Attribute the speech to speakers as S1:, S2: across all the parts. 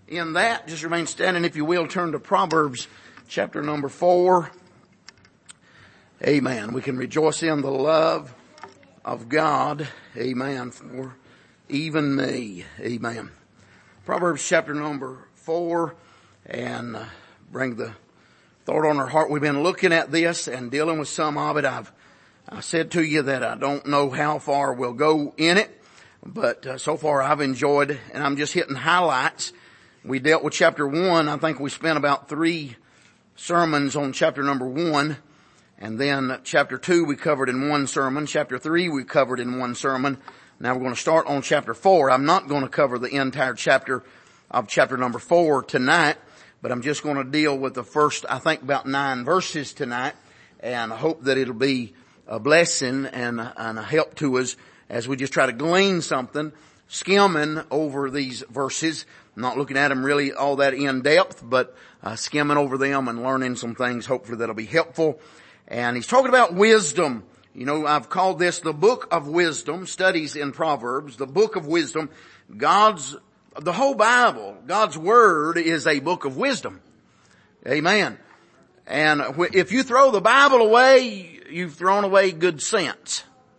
S1: in that, just remain standing if you will. Turn to Proverbs chapter number 4. Amen. We can rejoice in the love of God. Amen. For even me. Amen. Proverbs chapter number 4, and bring the thought on our heart. We've been looking at this and dealing with some of it. I said to you that I don't know how far we'll go in it, but so far I've enjoyed, and I'm just hitting highlights. We dealt with chapter 1. I think we spent about 3 sermons on chapter number 1. And then chapter 2 we covered in one sermon. Chapter 3 we covered in one sermon. Now we're going to start on chapter 4. I'm not going to cover the entire chapter of chapter number 4 tonight, but I'm just going to deal with the first, I think, about 9 verses tonight. And I hope that it'll be a blessing and a help to us as we just try to glean something, skimming over these verses. I'm not looking at them really all that in depth, but skimming over them and learning some things. Hopefully that'll be helpful. And he's talking about wisdom. You know, I've called this the book of wisdom, studies in Proverbs, the book of wisdom. The whole Bible, God's Word is a book of wisdom. Amen. And if you throw the Bible away, you've thrown away good sense.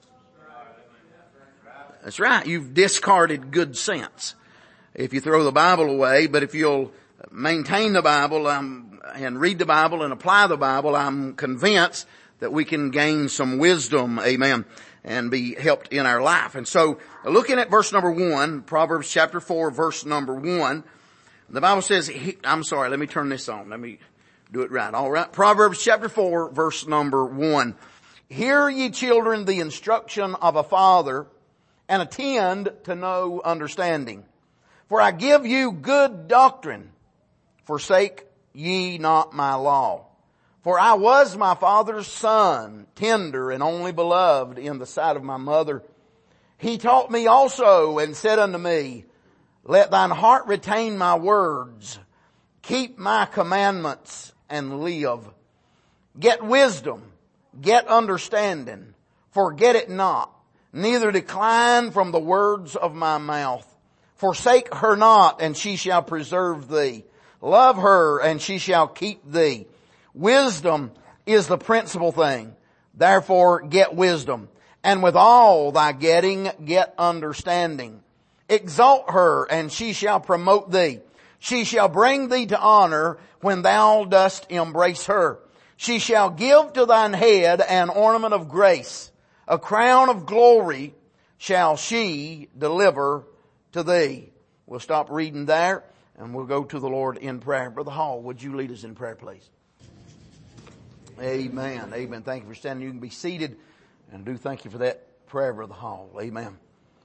S1: That's right. You've discarded good sense if you throw the Bible away. But if you'll maintain the Bible and read the Bible and apply the Bible, I'm convinced that we can gain some wisdom, amen, and be helped in our life. And so, looking at verse number 1, Proverbs chapter 4, verse number 1, the Bible says, let me turn this on. Let me do it right. All right. Proverbs chapter 4, verse number 1. Hear ye children the instruction of a father, and attend to know understanding. For I give you good doctrine. Forsake ye not my law. For I was my father's son, tender and only beloved in the sight of my mother. He taught me also and said unto me, let thine heart retain my words. Keep my commandments and live. Get wisdom, get understanding. Forget it not, neither decline from the words of my mouth. Forsake her not, and she shall preserve thee. Love her, and she shall keep thee. Wisdom is the principal thing. Therefore get wisdom. And with all thy getting, get understanding. Exalt her, and she shall promote thee. She shall bring thee to honor when thou dost embrace her. She shall give to thine head an ornament of grace. A crown of glory shall she deliver to thee. We'll stop reading there and we'll go to the Lord in prayer. Brother Hall, would you lead us in prayer, please? Amen. Amen. Thank you for standing. You can be seated, and do thank you for that prayer, Brother Hall. Amen.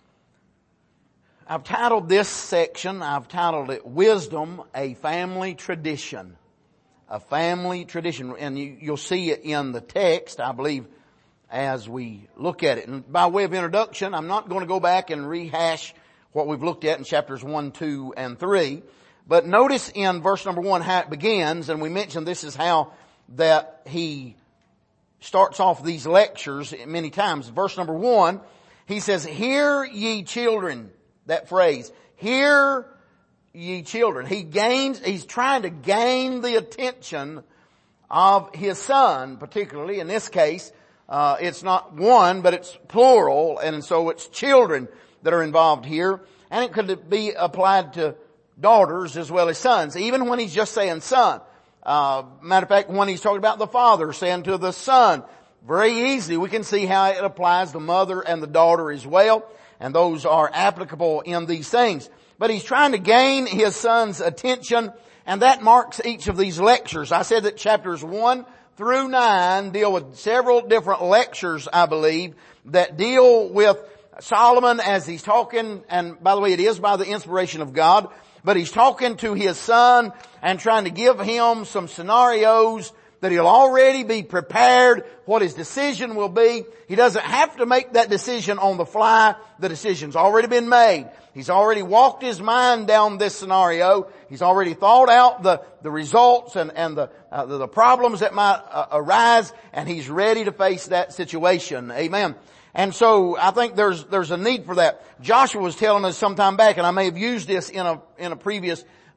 S1: I've titled this section, Wisdom, a Family Tradition. A family tradition. And you'll see it in the text, I believe, as we look at it. And by way of introduction, I'm not going to go back and rehash what we've looked at in chapters 1, 2, and 3. But notice in verse number 1 how it begins, and we mentioned this is how that he starts off these lectures many times. Verse number 1, he says, hear ye children. That phrase, hear ye children. He's trying to gain the attention of his son, particularly in this case. It's not one, but it's plural, and so it's children that are involved here. And it could be applied to daughters as well as sons, even when he's just saying son. Matter of fact, when he's talking about the father saying to the son, very easily we can see how it applies to mother and the daughter as well. And those are applicable in these things. But he's trying to gain his son's attention, and that marks each of these lectures. I said that chapters 1 through 9 deal with several different lectures, I believe, that deal with Solomon as he's talking, and by the way, it is by the inspiration of God, but he's talking to his son and trying to give him some scenarios that he'll already be prepared what his decision will be. He doesn't have to make that decision on the fly. The decision's already been made. He's already walked his mind down this scenario. He's already thought out the results and the problems that might arise, and he's ready to face that situation. Amen. And so I think there's a need for that. Joshua was telling us some time back, and I may have used this in a previous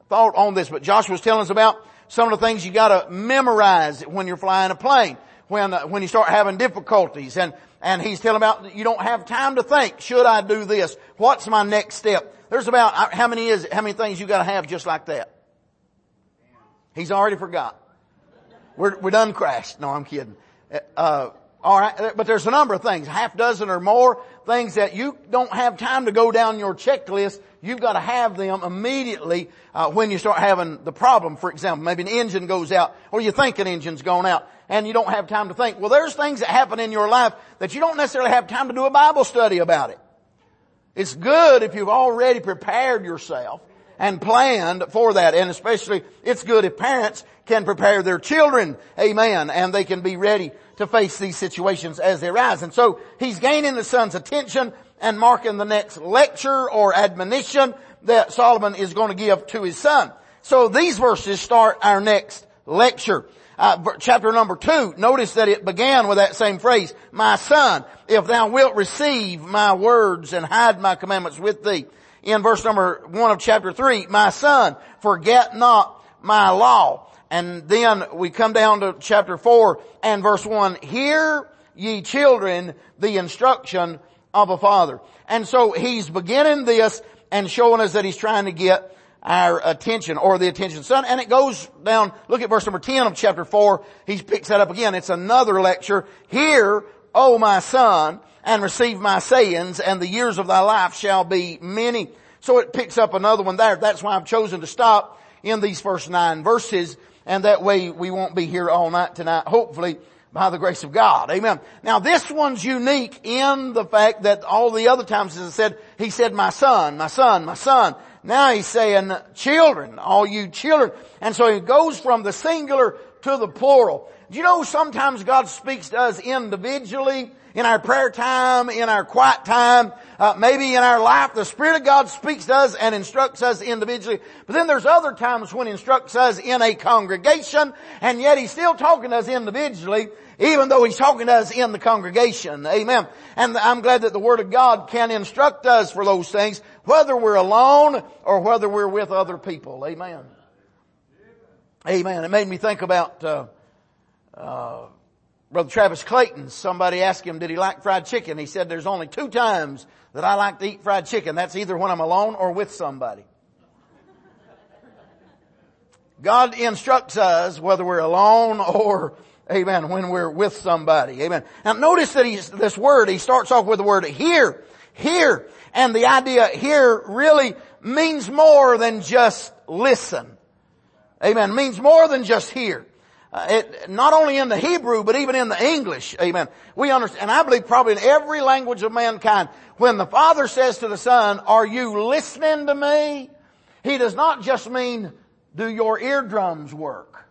S1: thought on this, but Joshua was telling us about some of the things you gotta memorize when you're flying a plane, when you start having difficulties, and he's telling about you don't have time to think, should I do this? What's my next step? There's about, how many things you gotta have just like that? He's already forgot. We're done crashed. No, I'm kidding. All right, but there's a number of things, half dozen or more things that you don't have time to go down your checklist. You've got to have them immediately when you start having the problem. For example, maybe an engine goes out, or you think an engine's gone out, and you don't have time to think. Well, there's things that happen in your life that you don't necessarily have time to do a Bible study about it. It's good if you've already prepared yourself and planned for that, and especially it's good if parents can prepare their children, amen, and they can be ready to face these situations as they arise. And so he's gaining the son's attention and marking the next lecture or admonition that Solomon is going to give to his son. So these verses start our next lecture. Chapter number 2, notice that it began with that same phrase, my son, if thou wilt receive my words and hide my commandments with thee. In verse number 1 of chapter 3, my son, forget not my law. And then we come down to chapter 4 and verse 1, hear ye children the instruction of a father. And so he's beginning this and showing us that he's trying to get our attention, or the attention of the son. And it goes down, look at verse number 10 of chapter 4. He picks that up again. It's another lecture. Hear, O my son, and receive my sayings, and the years of thy life shall be many. So it picks up another one there. That's why I've chosen to stop in these first 9 verses. And that way we won't be here all night tonight, hopefully, by the grace of God. Amen. Now this one's unique in the fact that all the other times, as I said, he said, my son, my son, my son. Now he's saying, children, all you children. And so he goes from the singular to the plural. Do you know sometimes God speaks to us individually in our prayer time, in our quiet time, maybe in our life, the Spirit of God speaks to us and instructs us individually. But then there's other times when He instructs us in a congregation, and yet He's still talking to us individually, even though He's talking to us in the congregation. Amen. And I'm glad that the Word of God can instruct us for those things, whether we're alone or whether we're with other people. Amen. Amen. It made me think about Brother Travis Clayton. Somebody asked him, did he like fried chicken? He said, there's only 2 times that I like to eat fried chicken. That's either when I'm alone or with somebody. God instructs us whether we're alone or, amen, when we're with somebody. Amen. Now notice that this word, he starts off with the word hear. Hear. And the idea here really means more than just listen. Amen. It means more than just hear. Not only in the Hebrew, but even in the English. Amen. We understand, and I believe probably in every language of mankind, when the Father says to the Son, are you listening to me? He does not just mean, do your eardrums work?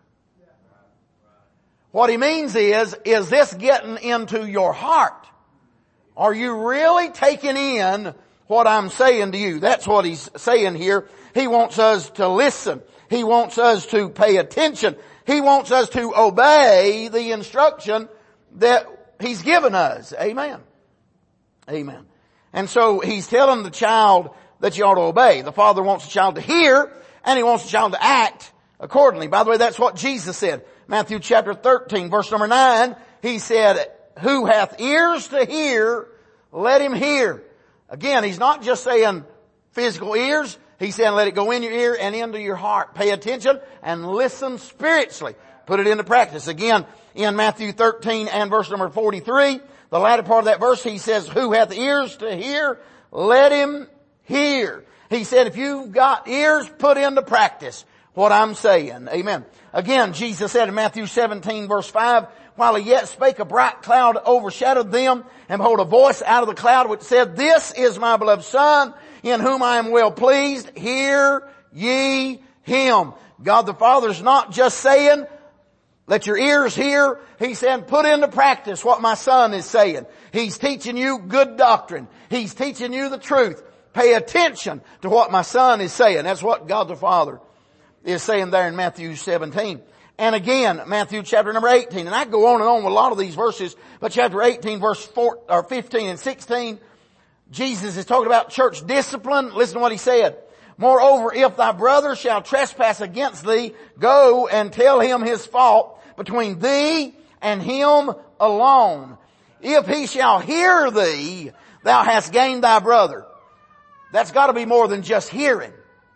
S1: What He means is this getting into your heart? Are you really taking in what I'm saying to you? That's what He's saying here. He wants us to listen. He wants us to pay attention. He wants us to obey the instruction that He's given us. Amen. Amen. And so He's telling the child that you ought to obey. The Father wants the child to hear, and He wants the child to act accordingly. By the way, that's what Jesus said. Matthew chapter 13, verse number 9, He said, who hath ears to hear, let him hear. Again, He's not just saying physical ears. He's saying let it go in your ear and into your heart. Pay attention and listen spiritually. Put it into practice. Again, in Matthew 13 and verse number 43, the latter part of that verse, He says, who hath ears to hear, let him hear. He said, if you've got ears, put into practice what I'm saying. Amen. Again, Jesus said in Matthew 17 verse 5, while He yet spake, a bright cloud overshadowed them, and behold, a voice out of the cloud which said, this is my beloved Son, in whom I am well pleased. Hear ye Him. God the Father is not just saying, let your ears hear. He's saying, put into practice what my Son is saying. He's teaching you good doctrine. He's teaching you the truth. Pay attention to what my Son is saying. That's what God the Father is saying there in Matthew 17. And again, Matthew chapter number 18. And I go on and on with a lot of these verses, but chapter 18 verse 15 and 16, Jesus is talking about church discipline. Listen to what He said. Moreover, if thy brother shall trespass against thee, go and tell him his fault between thee and him alone. If he shall hear thee, thou hast gained thy brother. That's got to be more than just hearing.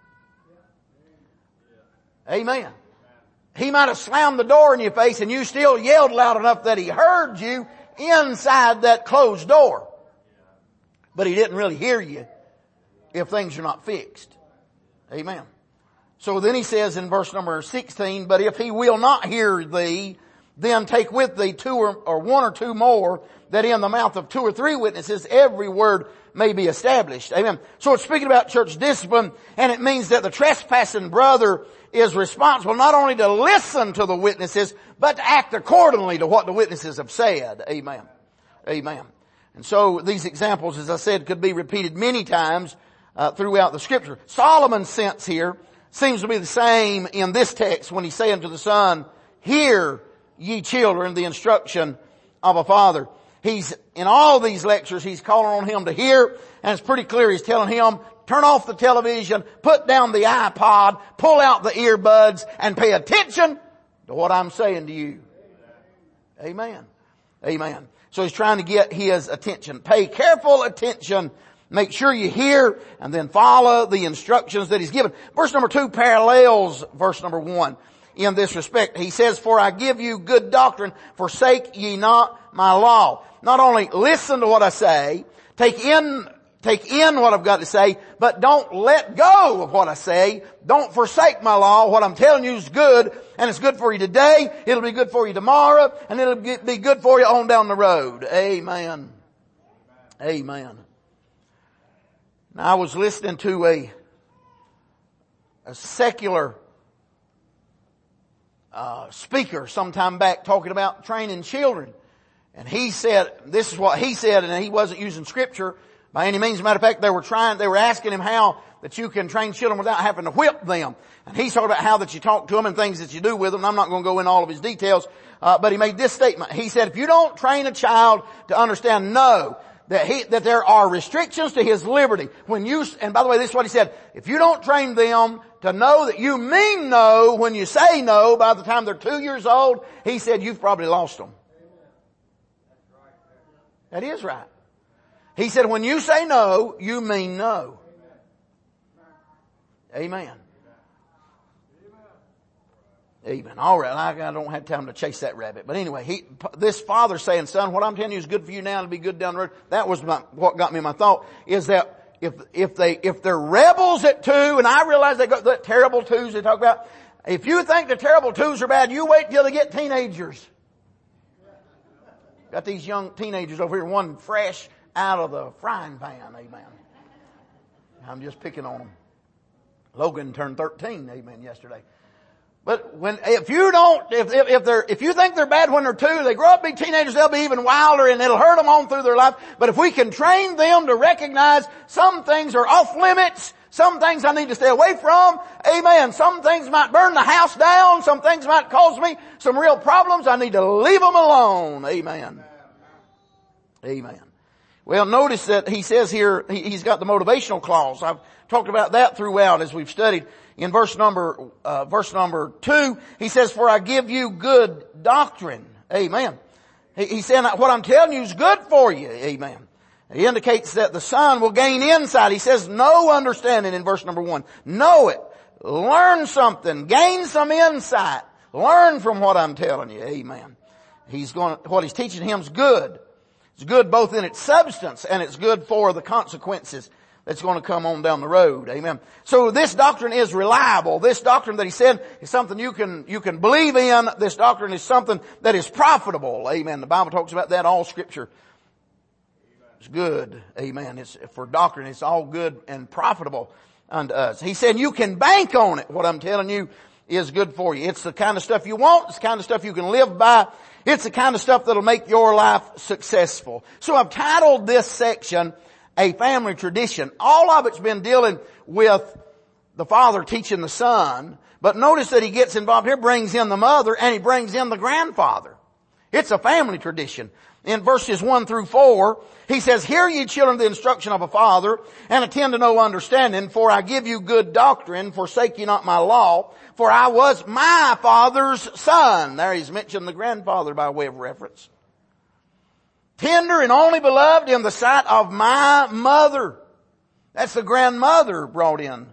S1: Amen. He might have slammed the door in your face and you still yelled loud enough that he heard you inside that closed door. But he didn't really hear you if things are not fixed. Amen. So then he says in verse number 16, but if he will not hear thee, then take with thee two or one or two more, that in the mouth of two or three witnesses every word may be established. Amen. So it's speaking about church discipline, and it means that the trespassing brother is responsible not only to listen to the witnesses, but to act accordingly to what the witnesses have said. Amen. Amen. And so these examples, as I said, could be repeated many times throughout the scripture. Solomon's sense here seems to be the same in this text when he's saying to the son, hear ye children the instruction of a father. He's, in all these lectures, he's calling on him to hear, and it's pretty clear he's telling him, turn off the television, put down the iPod, pull out the earbuds, and pay attention to what I'm saying to you. Amen. Amen. So he's trying to get his attention. Pay careful attention. Make sure you hear and then follow the instructions that he's given. Verse number 2 parallels verse number 1 in this respect. He says, for I give you good doctrine, forsake ye not my law. Not only listen to what I say, take in what I've got to say, but don't let go of what I say. Don't forsake my law. What I'm telling you is good, and it's good for you today. It'll be good for you tomorrow, and it'll be good for you on down the road. Amen. Amen. Now, I was listening to a secular speaker sometime back talking about training children. And he said, this is what he said, and he wasn't using scripture by any means. As a matter of fact, they were asking him how that you can train children without having to whip them. And he's talking about how that you talk to them and things that you do with them. I'm not going to go into all of his details, but he made this statement. He said, if you don't train a child to understand no, that there are restrictions to his liberty. And by the way, this is what he said, if you don't train them to know that you mean no when you say no by the time they're 2 years old, he said, you've probably lost them. That is right. He said, when you say no, you mean no. Amen. Amen. All right. I don't have time to chase that rabbit. But anyway, this father's saying, son, what I'm telling you is good for you now and it'll be good down the road. That was what got me my thought, is that if they're rebels at 2, and I realize they got that terrible 2s they talk about. If you think the terrible 2s are bad, you wait till they get teenagers. Got these young teenagers over here, one fresh out of the frying pan. Amen. I'm just picking on them. Logan turned 13, amen, yesterday. But if you think they're bad when they're 2, they grow up to be teenagers, they'll be even wilder and it'll hurt them on through their life. But if we can train them to recognize some things are off limits, some things I need to stay away from, amen. Some things might burn the house down, some things might cause me some real problems, I need to leave them alone, amen. Amen. Well, notice that he says here, he's got the motivational clause. I've talked about that throughout as we've studied. In verse number 2, he says, for I give you good doctrine. Amen. He's saying what I'm telling you is good for you. Amen. He indicates that the son will gain insight. He says no understanding in verse number 1. Know it. Learn something. Gain some insight. Learn from what I'm telling you. Amen. What he's teaching him is good. It's good both in its substance and it's good for the consequences that's going to come on down the road. Amen. So this doctrine is reliable. This doctrine that he said is something you can believe in. This doctrine is something that is profitable. Amen. The Bible talks about that. All scripture is good. Amen. It's for doctrine. It's all good and profitable unto us. He said you can bank on it. What I'm telling you is good for you. It's the kind of stuff you want. It's the kind of stuff you can live by. It's the kind of stuff that'll make your life successful. So I've titled this section, A Family Tradition. All of it's been dealing with the father teaching the son. But notice that he gets involved here, brings in the mother, and he brings in the grandfather. It's a family tradition. In verses 1 through 4, he says, "Hear ye children the instruction of a father, and attend to no understanding, for I give you good doctrine, forsake ye not my law, for I was my father's son." There he's mentioned the grandfather by way of reference. "Tender and only beloved in the sight of my mother." That's the grandmother brought in.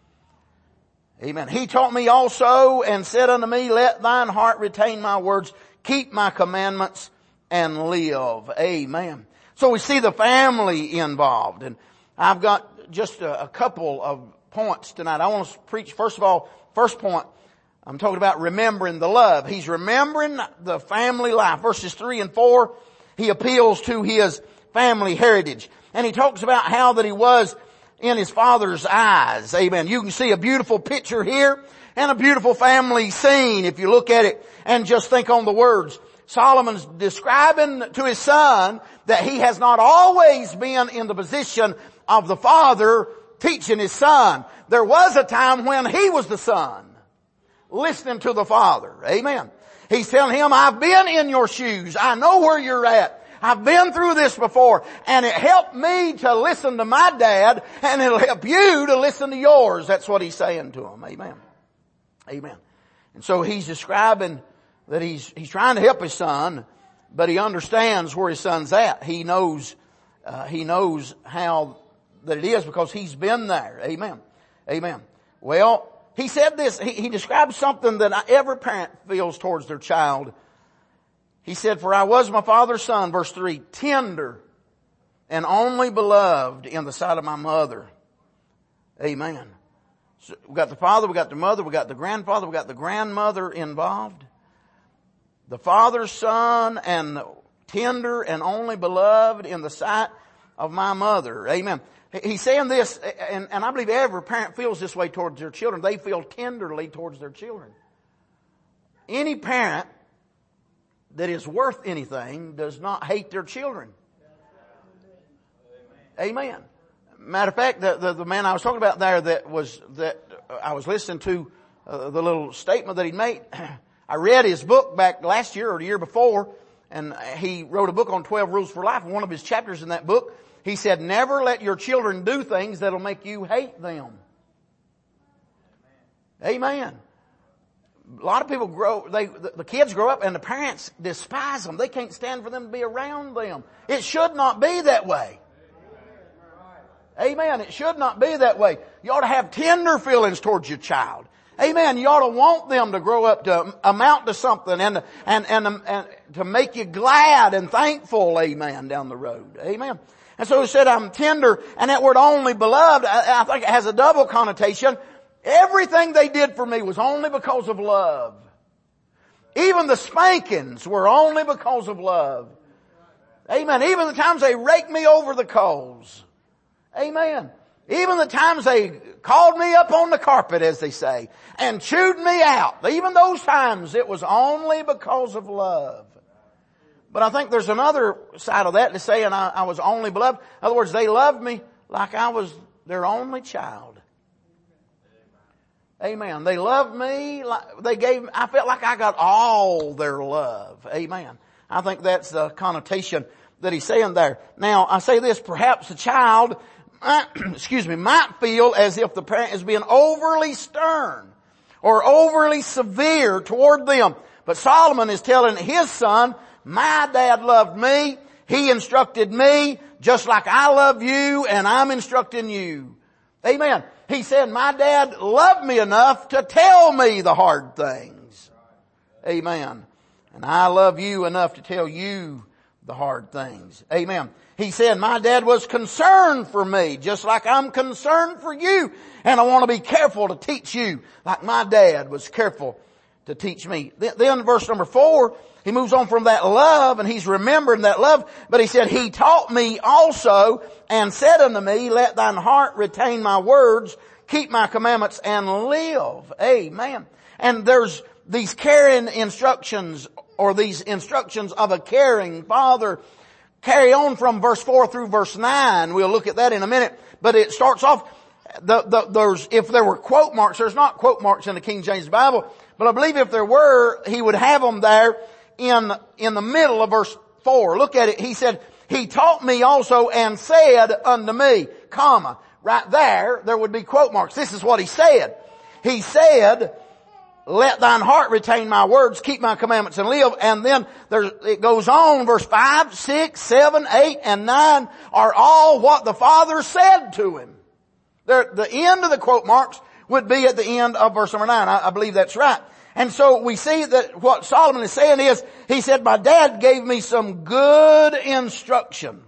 S1: Amen. "He taught me also and said unto me, let thine heart retain my words, keep my commandments and live." Amen. So we see the family involved. And I've got just a couple of points tonight. I want to preach, first of all, first point, I'm talking about remembering the love. He's remembering the family life. Verses 3 and 4, he appeals to his family heritage. And he talks about how that he was in his father's eyes. Amen. You can see a beautiful picture here and a beautiful family scene if you look at it and just think on the words. Solomon's describing to his son that he has not always been in the position of the father teaching his son. There was a time when he was the son listening to the father. Amen. He's telling him, I've been in your shoes. I know where you're at. I've been through this before, and it helped me to listen to my dad, and it'll help you to listen to yours. That's what he's saying to him. Amen. Amen. And so he's describing that he's trying to help his son, but he understands where his son's at. He knows how that it is because he's been there. Amen. Amen. Well, he said this, he described something that every parent feels towards their child. He said, "For I was my father's son," verse 3, "tender and only beloved in the sight of my mother." Amen. So we got the father, we got the mother, we got the grandfather, we got the grandmother involved. The father's son and tender and only beloved in the sight of my mother. Amen. He's saying this, and I believe every parent feels this way towards their children. They feel tenderly towards their children. Any parent that is worth anything does not hate their children. Amen. Matter of fact, the man I was talking about there that I was listening to the little statement that he made. I read his book back last year or the year before, and he wrote a book on 12 Rules for Life. One of his chapters in that book, he said, never let your children do things that'll make you hate them. Amen. A lot of people the kids grow up and the parents despise them. They can't stand for them to be around them. It should not be that way. Amen. It should not be that way. You ought to have tender feelings towards your child. Amen. You ought to want them to grow up to amount to something and to make you glad and thankful. Amen. Down the road. Amen. And so he said, I'm tender, and that word only beloved, I think it has a double connotation. Everything they did for me was only because of love. Even the spankings were only because of love. Amen. Even the times they raked me over the coals. Amen. Even the times they called me up on the carpet, as they say, and chewed me out. Even those times it was only because of love. But I think there's another side of that to saying I was only beloved. In other words, they loved me like I was their only child. Amen. They loved me like I felt like I got all their love. Amen. I think that's the connotation that he's saying there. Now, I say this, perhaps the child might feel as if the parent is being overly stern or overly severe toward them. But Solomon is telling his son, my dad loved me. He instructed me just like I love you and I'm instructing you. Amen. He said, my dad loved me enough to tell me the hard things. Amen. And I love you enough to tell you the hard things. Amen. He said, my dad was concerned for me just like I'm concerned for you. And I want to be careful to teach you like my dad was careful to teach me. Then verse number 4, he moves on from that love and he's remembering that love. But he said, he taught me also and said unto me, let thine heart retain my words, keep my commandments and live. Amen. And there's these caring instructions or these instructions of a caring father carry on from verse 4 through verse 9. We'll look at that in a minute. But it starts off, if there were quote marks, there's not quote marks in the King James Bible, but I believe if there were, he would have them there in the middle of verse 4. Look at it. He said, He taught me also and said unto me, comma. Right there would be quote marks. This is what He said. He said, let thine heart retain my words, keep my commandments and live. And then it goes on, verse 5, 6, 7, 8, and 9 are all what the Father said to Him. The end of the quote marks would be at the end of verse number 9. I believe that's right. And so we see that what Solomon is saying is, he said, my dad gave me some good instruction.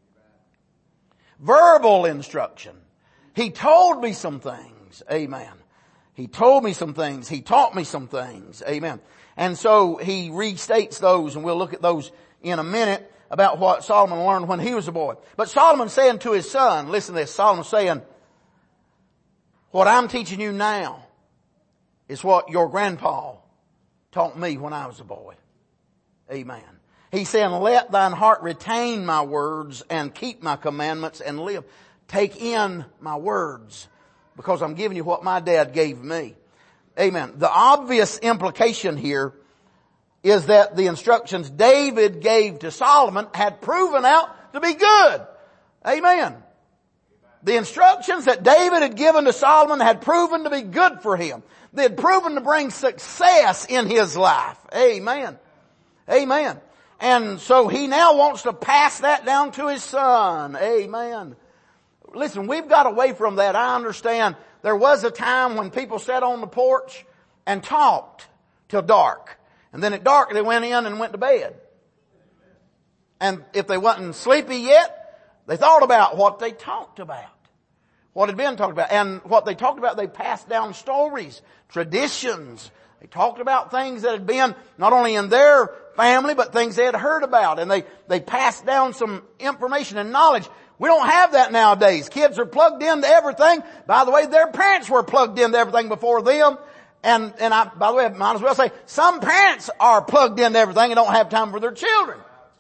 S1: Verbal instruction. He told me some things. Amen. He told me some things. He taught me some things. Amen. And so he restates those, and we'll look at those in a minute, about what Solomon learned when he was a boy. But Solomon saying to his son, listen to this, Solomon saying, what I'm teaching you now is what your grandpa taught me when I was a boy. Amen. He's saying, let thine heart retain my words and keep my commandments and live. Take in my words, because I'm giving you what my dad gave me. Amen. The obvious implication here is that the instructions David gave to Solomon had proven out to be good. Amen. The instructions that David had given to Solomon had proven to be good for him. They had proven to bring success in his life. Amen. Amen. And so he now wants to pass that down to his son. Amen. Listen, we've got away from that. I understand there was a time when people sat on the porch and talked till dark. And then at dark they went in and went to bed. And if they wasn't sleepy yet, they thought about what they talked about. What had been talked about. And what they talked about, they passed down stories, traditions. They talked about things that had been not only in their family, but things they had heard about. And they passed down some information and knowledge. We don't have that nowadays. Kids are plugged into everything. By the way, their parents were plugged into everything before them. And by the way, I might as well say, some parents are plugged into everything and don't have time for their children.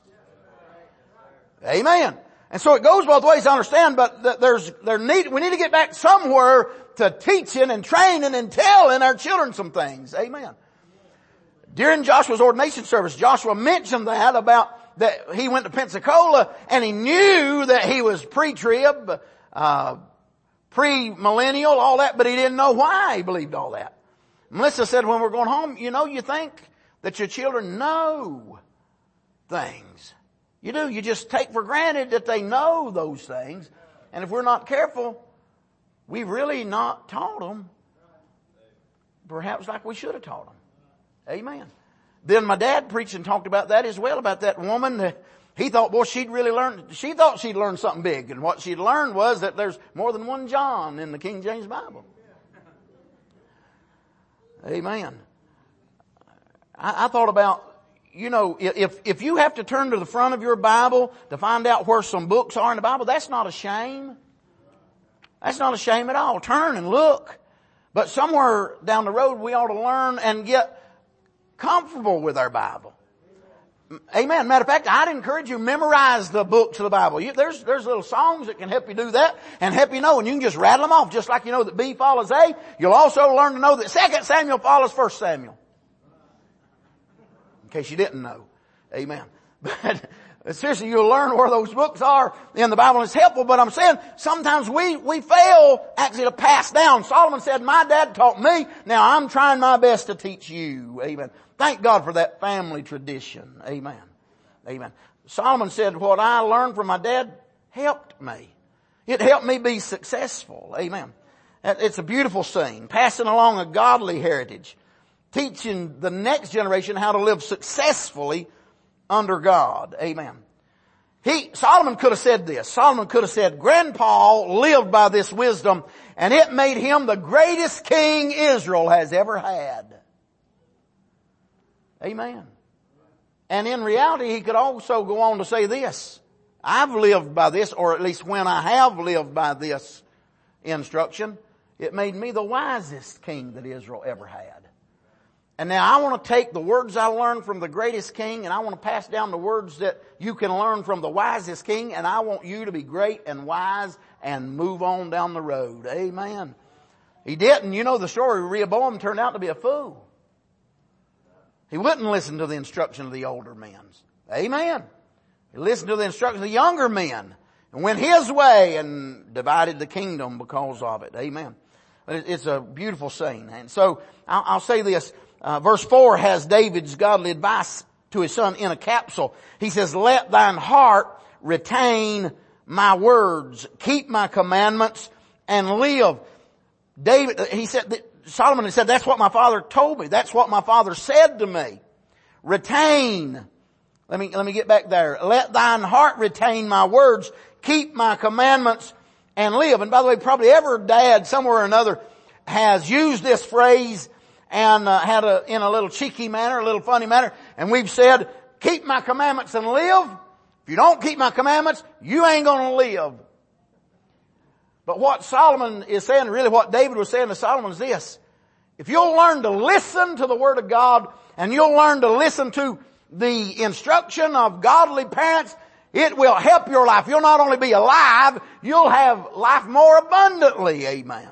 S1: Amen. And so it goes both ways, I understand, but we need to get back somewhere to teaching and training and telling our children some things. Amen. During Joshua's ordination service, Joshua mentioned that about that he went to Pensacola and he knew that he was pre-trib, pre-millennial, all that, but he didn't know why he believed all that. Melissa said when we're going home, you think that your children know things. You do. You just take for granted that they know those things. And if we're not careful, we've really not taught them perhaps like we should have taught them. Amen. Then my dad preached and talked about that as well, about that woman that he thought, boy, she thought she'd learned something big. And what she'd learned was that there's more than one John in the King James Bible. Amen. I thought about, if you have to turn to the front of your Bible to find out where some books are in the Bible, that's not a shame. That's not a shame at all. Turn and look. But somewhere down the road we ought to learn and get comfortable with our Bible. Amen. Matter of fact, I'd encourage you, memorize the books of the Bible. There's little songs that can help you do that and help you know, and you can just rattle them off. Just like you know that B follows A, you'll also learn to know that 2 Samuel follows 1 Samuel. In case you didn't know. Amen. But seriously, you'll learn where those books are in the Bible, and it's helpful. But I'm saying sometimes we fail actually to pass down. Solomon said, my dad taught me. Now I'm trying my best to teach you. Amen. Thank God for that family tradition. Amen. Amen. Solomon said, what I learned from my dad helped me. It helped me be successful. Amen. It's a beautiful scene. Passing along a godly heritage. Teaching the next generation how to live successfully under God. Amen. Solomon could have said this. Solomon could have said, Grandpa lived by this wisdom and it made him the greatest king Israel has ever had. Amen. And in reality, he could also go on to say this. I've lived by this, or at least when I have lived by this instruction, it made me the wisest king that Israel ever had. And now I want to take the words I learned from the greatest king and I want to pass down the words that you can learn from the wisest king, and I want you to be great and wise and move on down the road. Amen. He didn't. You know the story. Rehoboam turned out to be a fool. He wouldn't listen to the instruction of the older men. Amen. He listened to the instructions of the younger men and went his way and divided the kingdom because of it. Amen. It's a beautiful scene. And so I'll say this. Verse 4 has David's godly advice to his son in a capsule. He says, let thine heart retain my words, keep my commandments, and live. Solomon said, that's what my father told me. That's what my father said to me. Retain. Let me get back there. Let thine heart retain my words, keep my commandments, and live. And by the way, probably every dad somewhere or another has used this phrase and in a little cheeky manner, a little funny manner. And we've said, keep my commandments and live. If you don't keep my commandments, you ain't gonna live. But what Solomon is saying, really what David was saying to Solomon is this. If you'll learn to listen to the Word of God and you'll learn to listen to the instruction of godly parents, it will help your life. You'll not only be alive, you'll have life more abundantly. Amen.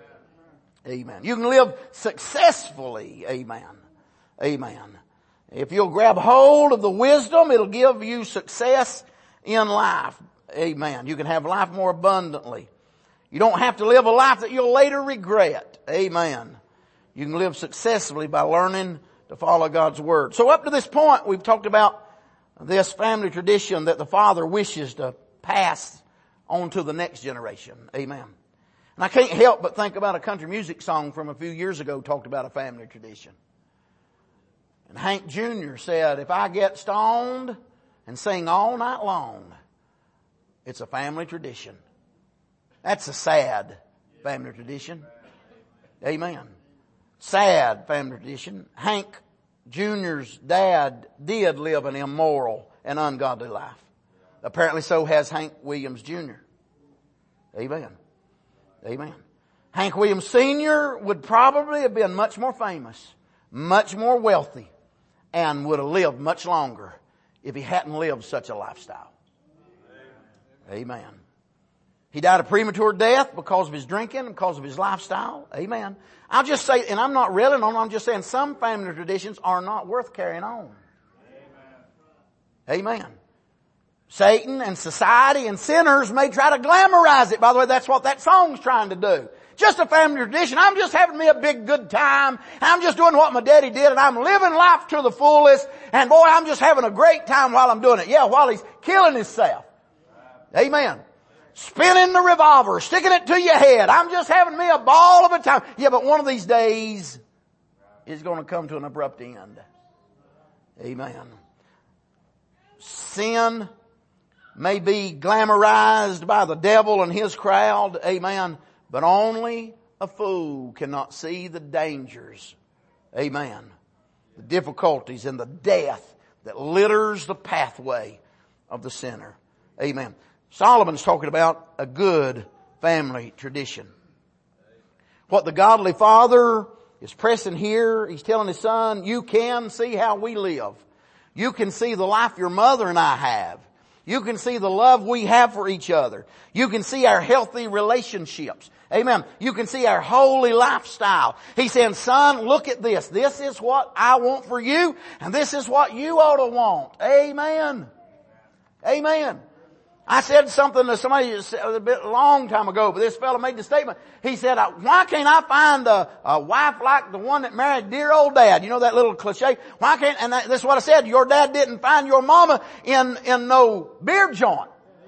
S1: Amen. You can live successfully. Amen. Amen. If you'll grab hold of the wisdom, it'll give you success in life. Amen. You can have life more abundantly. You don't have to live a life that you'll later regret. Amen. You can live successfully by learning to follow God's Word. So up to this point, we've talked about this family tradition that the father wishes to pass on to the next generation. Amen. And I can't help but think about a country music song from a few years ago talked about a family tradition. And Hank Jr. said, if I get stoned and sing all night long, it's a family tradition. That's a sad family tradition. Amen. Sad family tradition. Hank Jr.'s dad did live an immoral and ungodly life. Apparently so has Hank Williams Jr. Amen. Amen. Hank Williams Sr. would probably have been much more famous, much more wealthy, and would have lived much longer if he hadn't lived such a lifestyle. Amen. He died a premature death because of his drinking, because of his lifestyle. Amen. I'll just say, and I'm not railing on, I'm just saying some family traditions are not worth carrying on. Amen. Satan and society and sinners may try to glamorize it. By the way, that's what that song's trying to do. Just a family tradition. I'm just having me a big good time. I'm just doing what my daddy did and I'm living life to the fullest. And boy, I'm just having a great time while I'm doing it. Yeah, while he's killing himself. Amen. Spinning the revolver, sticking it to your head. I'm just having me a ball of a time. Yeah, but one of these days is going to come to an abrupt end. Amen. Sin may be glamorized by the devil and his crowd. Amen. But only a fool cannot see the dangers. Amen. The difficulties and the death that litters the pathway of the sinner. Amen. Solomon's talking about a good family tradition. What the godly father is pressing here, he's telling his son, you can see how we live. You can see the life your mother and I have. You can see the love we have for each other. You can see our healthy relationships. Amen. You can see our holy lifestyle. He's saying, son, look at this. This is what I want for you, and this is what you ought to want. Amen. Amen. I said something to somebody a long time ago, but this fellow made the statement. He said, why can't I find a wife like the one that married dear old dad? You know that little cliche? Why can't, and this is what I said, your dad didn't find your mama in no beer joint.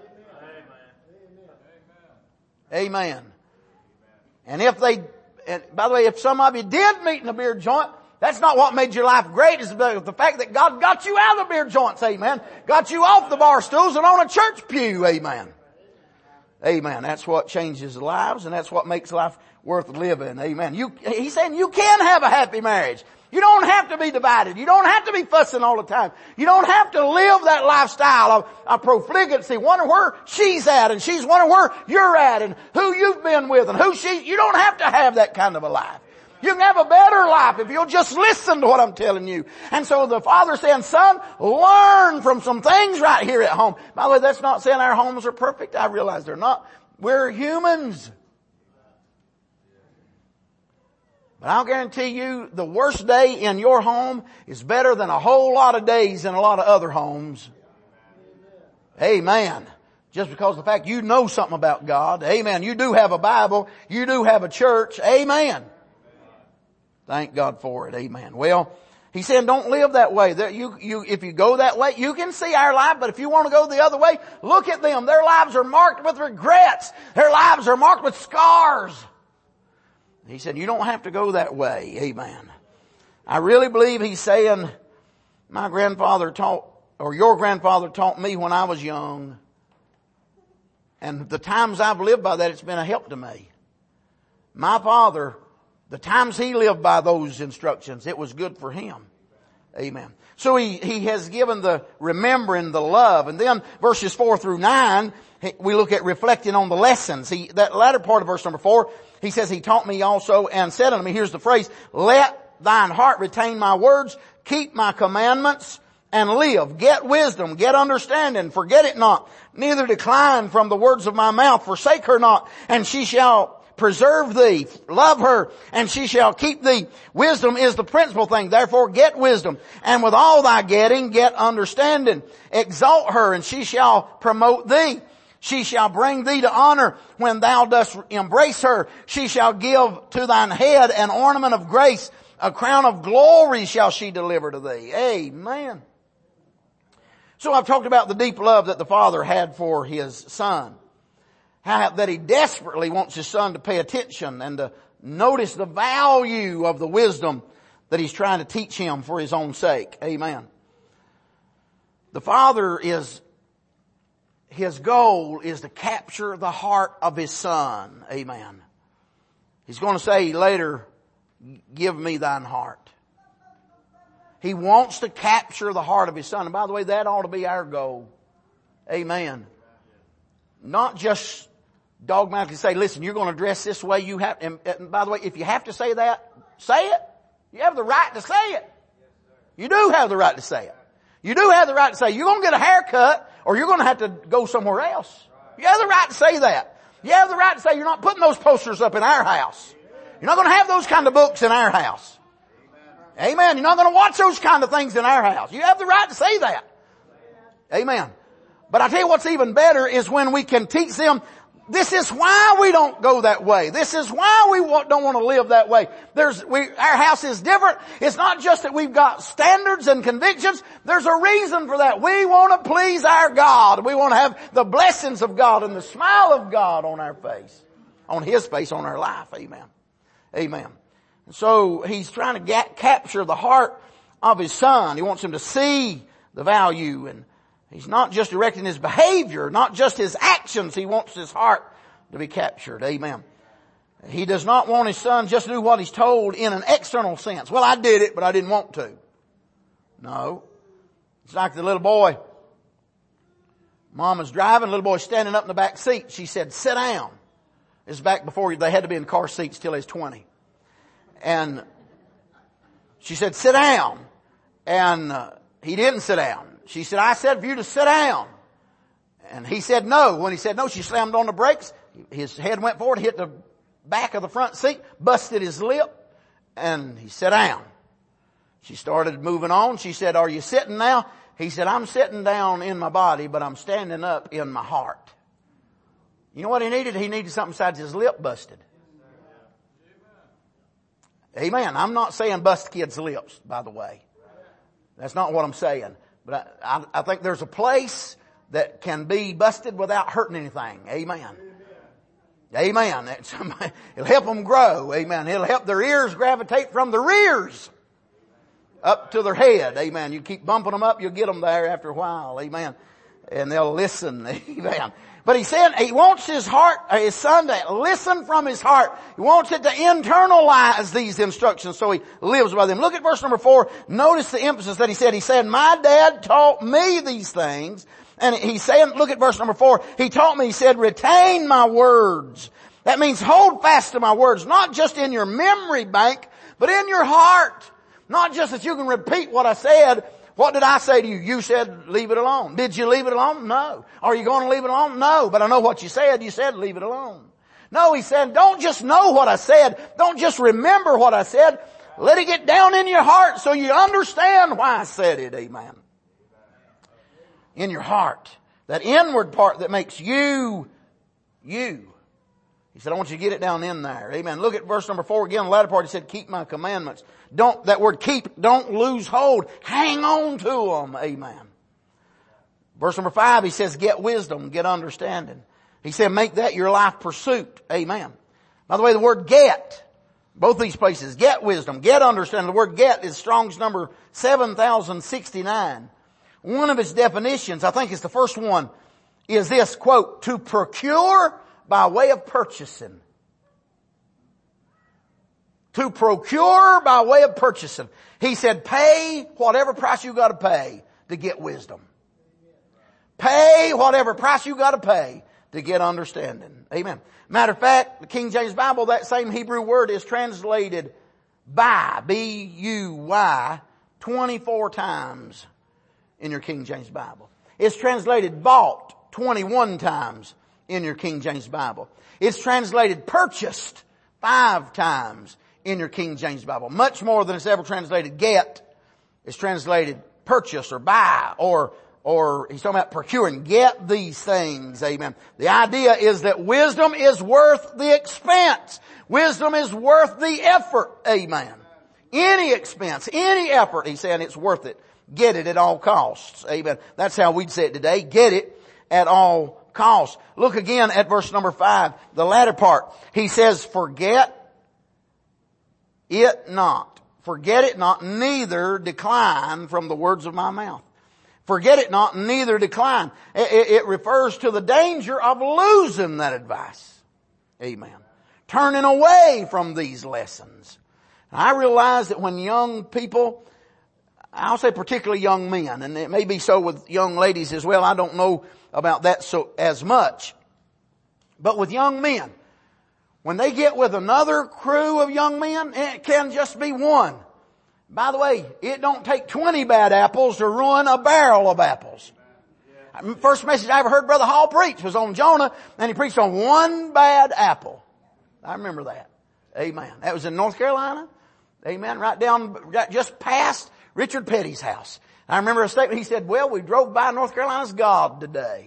S1: Amen. And by the way, if some of you did meet in a beer joint, that's not what made your life great. It's the fact that God got you out of the beer joints. Amen. Got you off the bar stools and on a church pew. Amen. Amen. That's what changes lives, and that's what makes life worth living. Amen. He's saying you can have a happy marriage. You don't have to be divided. You don't have to be fussing all the time. You don't have to live that lifestyle of profligacy, wondering where she's at and she's wondering where you're at and who you've been with and you don't have to have that kind of a life. You can have a better life if you'll just listen to what I'm telling you. And so the father saying, son, learn from some things right here at home. By the way, that's not saying our homes are perfect. I realize they're not. We're humans. But I'll guarantee you the worst day in your home is better than a whole lot of days in a lot of other homes. Amen. Just because of the fact you know something about God. Amen. You do have a Bible. You do have a church. Amen. Thank God for it. Amen. Well, he said don't live that way. If you go that way, you can see our life, but if you want to go the other way, look at them. Their lives are marked with regrets. Their lives are marked with scars. He said you don't have to go that way. Amen. I really believe he's saying my grandfather taught, or your grandfather taught me when I was young. And the times I've lived by that, it's been a help to me. My father, the times he lived by those instructions, it was good for him. Amen. So he has given the remembering, the love. And then verses 4 through 9, we look at reflecting on the lessons. That latter part of verse number 4, he says, he taught me also and said unto me, here's the phrase, let thine heart retain my words, keep my commandments, and live. Get wisdom, get understanding, forget it not, neither decline from the words of my mouth, forsake her not, and she shall preserve thee. Love her, and she shall keep thee. Wisdom is the principal thing. Therefore get wisdom, and with all thy getting, get understanding. Exalt her, and she shall promote thee. She shall bring thee to honor when thou dost embrace her. She shall give to thine head an ornament of grace. A crown of glory shall she deliver to thee. Amen. So I've talked about the deep love that the Father had for His Son. How that He desperately wants His Son to pay attention and to notice the value of the wisdom that He's trying to teach him for His own sake. Amen. The Father His goal is to capture the heart of His Son. Amen. He's going to say later, give me thine heart. He wants to capture the heart of His Son. And by the way, that ought to be our goal. Amen. Not just dogmatically say, listen, you're going to dress this way. You have, and by the way, if you have to say that, say it. You have the right to say it. You do have the right to say it. You do have the right to say, you're going to get a haircut or you're going to have to go somewhere else. You have the right to say that. You have the right to say, you're not putting those posters up in our house. You're not going to have those kind of books in our house. Amen. You're not going to watch those kind of things in our house. You have the right to say that. Amen. But I tell you what's even better is when we can teach them, this is why we don't go that way. This is why we don't want to live that way. Our house is different. It's not just that we've got standards and convictions. There's a reason for that. We want to please our God. We want to have the blessings of God and the smile of God on our face. On His face, on our life. Amen. Amen. So He's trying to capture the heart of His Son. He wants him to see the value, and He's not just directing his behavior, not just his actions. He wants his heart to be captured. Amen. He does not want His Son just to do what He's told in an external sense. Well, I did it, but I didn't want to. No. It's like the little boy. Mom was driving, little boy standing up in the back seat. She said, sit down. It's back before they had to be in car seats till he was 20. And she said, sit down. And he didn't sit down. She said, I said for you to sit down. And he said no. When he said no, she slammed on the brakes. His head went forward, hit the back of the front seat, busted his lip, and he sat down. She started moving on. She said, are you sitting now? He said, I'm sitting down in my body, but I'm standing up in my heart. You know what he needed? He needed something besides his lip busted. Amen. I'm not saying bust kids' lips, by the way. That's not what I'm saying. But I think there's a place that can be busted without hurting anything. Amen. Amen. It'll help them grow. Amen. It'll help their ears gravitate from the rears up to their head. Amen. You keep bumping them up, you'll get them there after a while. Amen. And they'll listen. Amen. But he said he wants his heart, his son to listen from his heart. He wants it to internalize these instructions so he lives by them. Look at verse number 4. Notice the emphasis that he said. He said, my dad taught me these things. And he's saying, look at verse number 4. He taught me, he said, retain my words. That means hold fast to my words, not just in your memory bank, but in your heart. Not just that you can repeat what I said. What did I say to you? You said, leave it alone. Did you leave it alone? No. Are you going to leave it alone? No. But I know what you said. You said, leave it alone. No, he said, don't just know what I said. Don't just remember what I said. Let it get down in your heart so you understand why I said it. Amen. In your heart. That inward part that makes you, you. He said, I want you to get it down in there. Amen. Look at verse number 4 again. The latter part, he said, keep my commandments. That word keep, don't lose hold. Hang on to them. Amen. Verse number 5, he says, get wisdom, get understanding. He said, make that your life pursuit. Amen. By the way, the word get, both these places, get wisdom, get understanding. The word get is Strong's number 7069. One of its definitions, I think it's the first one, is this, quote, to procure by way of purchasing. To procure by way of purchasing. He said, pay whatever price you got to pay to get wisdom. Pay whatever price you got to pay to get understanding. Amen. Matter of fact, the King James Bible, that same Hebrew word is translated buy, B-U-Y, 24 times in your King James Bible. It's translated bought 21 times in your King James Bible. It's translated purchased 5 times in your King James Bible. Much more than it's ever translated get. It's translated purchase or buy or he's talking about procuring. Get these things. Amen. The idea is that wisdom is worth the expense. Wisdom is worth the effort. Amen. Any expense, any effort, he's saying it's worth it. Get it at all costs. Amen. That's how we'd say it today. Get it at all costs. Look again at verse number 5, the latter part. He says, forget it not. Forget it not, neither decline from the words of my mouth. Forget it not, neither decline. It refers to the danger of losing that advice. Amen. Turning away from these lessons. I realize that when young people, I'll say particularly young men, and it may be so with young ladies as well, I don't know about that so as much. But with young men, when they get with another crew of young men, it can just be one. By the way, it don't take 20 bad apples to ruin a barrel of apples. First message I ever heard Brother Hall preach was on Jonah, and he preached on one bad apple. I remember that. Amen. That was in North Carolina. Amen. Right just past Richard Petty's house. I remember a statement. He said, well, we drove by North Carolina's God today.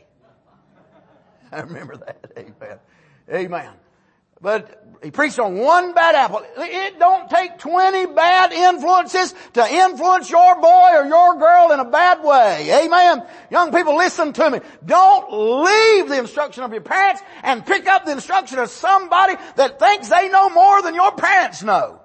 S1: I remember that. Amen. Amen. But he preached on one bad apple. It don't take 20 bad influences to influence your boy or your girl in a bad way. Amen. Young people, listen to me. Don't leave the instruction of your parents and pick up the instruction of somebody that thinks they know more than your parents know.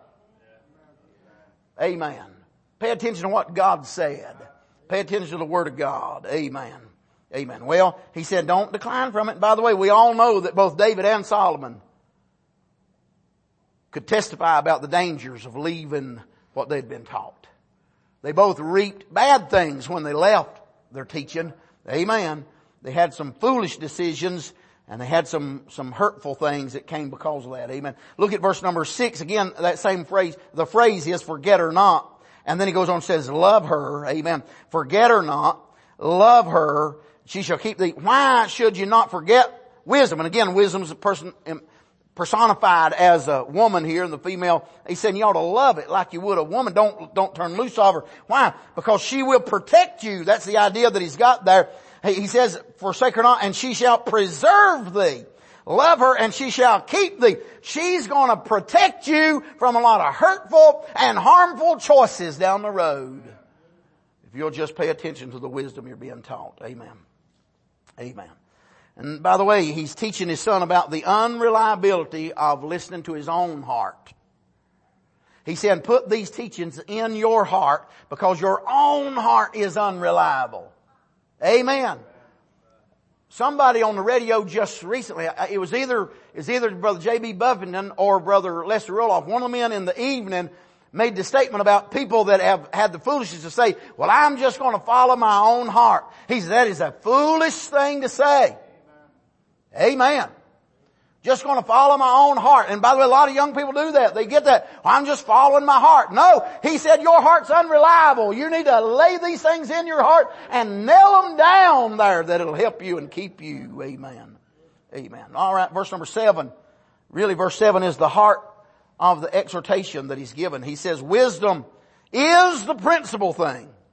S1: Amen. Pay attention to what God said. Pay attention to the Word of God. Amen. Amen. Well, he said don't decline from it. By the way, we all know that both David and Solomon could testify about the dangers of leaving what they'd been taught. They both reaped bad things when they left their teaching. Amen. They had some foolish decisions and they had some hurtful things that came because of that. Amen. Look at verse number 6. Again, that same phrase. The phrase is forget her not. And then he goes on and says, love her. Amen. Forget her not. Love her. She shall keep thee. Why should you not forget wisdom? And again, wisdom is a person personified as a woman here, and the female. He said you ought to love it like you would a woman. Don't turn loose of her. Why? Because she will protect you. That's the idea that he's got there. He says, forsake her not, and she shall preserve thee. Love her, and she shall keep thee. She's going to protect you from a lot of hurtful and harmful choices down the road. If you'll just pay attention to the wisdom you're being taught. Amen. Amen. And by the way, he's teaching his son about the unreliability of listening to his own heart. He said, put these teachings in your heart because your own heart is unreliable. Amen. Somebody on the radio just recently, it was either Brother J.B. Buffington or Brother Lester Roloff. One of the men in the evening made the statement about people that have had the foolishness to say, well, I'm just going to follow my own heart. He said, that is a foolish thing to say. Amen. Just going to follow my own heart. And by the way, a lot of young people do that. They get that. Well, I'm just following my heart. No, he said your heart's unreliable. You need to lay these things in your heart and nail them down there that it'll help you and keep you. Amen. Amen. All right, verse number 7. Really, verse 7 is the heart of the exhortation that he's given. He says, wisdom is the principal thing.